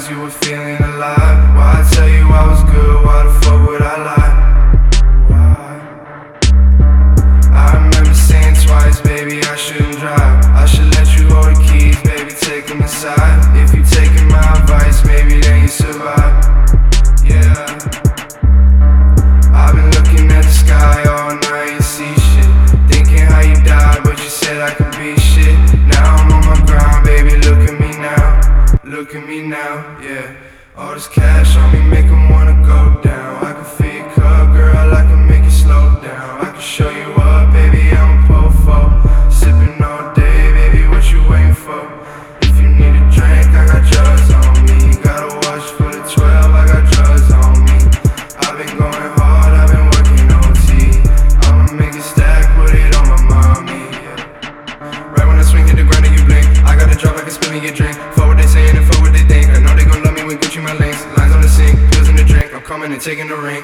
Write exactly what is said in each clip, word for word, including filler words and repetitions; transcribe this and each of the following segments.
eyes, you were feeling alive. Why I tell you I was good, why the fuck would I lie? Why? I remember saying twice, baby, I shouldn't drive. I should let you hold the keys, baby, take them aside. If you taking my advice, maybe then you survive. Yeah, I've been looking at the sky all night and see shit, thinking how you died, but you said I could be shit. Now I'm on my grind, baby, look at me now. Look at me now, yeah. All this cash on me make 'em wanna go down. I can feel your cup, girl, I can make you slow down. I can show you up, baby, I'm a po-fo. Sipping all day, baby, what you waiting for? If you need a drink, I got drugs on me. Gotta watch for the twelve, I got drugs on me. I've been going hard, I've been working O T. I'ma make it stack, put it on my mommy, yeah. Right when I swing, hit the ground and you blink, I gotta drop like a spin me your drink. Fuck what they saying and fuck what they think. I know they gon' love me when Gucci my links. Lines on the sink, pills in the drink. I'm coming and taking the ring.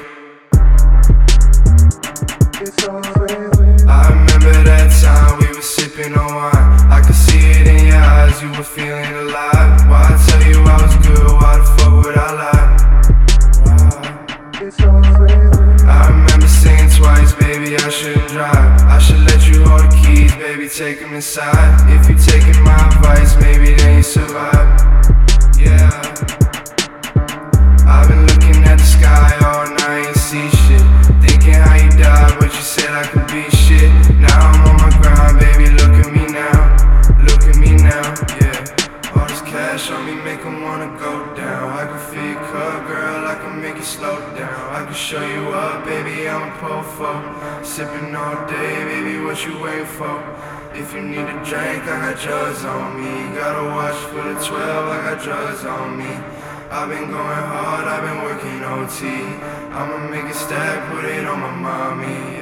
I remember that time we were sipping on wine. I could see it in your eyes, you were feeling alive. Why I tell you I was good, why the fuck would I lie? I remember saying twice, baby, I shouldn't drive. I should let you hold the keys, baby, take them inside. If you taking my advice, maybe then you survive. Yeah, I've been looking at the sky all night and see shit, thinking how you died, but you said I could be shit. Now I'm on my grind, baby, look at me now. Look at me now, yeah. All this cash on me make 'em wanna go down. I can feel your cup, girl, I can make you slow down. I can show you up, baby, I'm a po-fo. Sipping all day, baby, what you waiting for? If you need a drink, I got drugs on me. Gotta watch for the twelve, I got drugs on me. I've been going hard, I've been working O T. I'ma make it stack, put it on my mommy.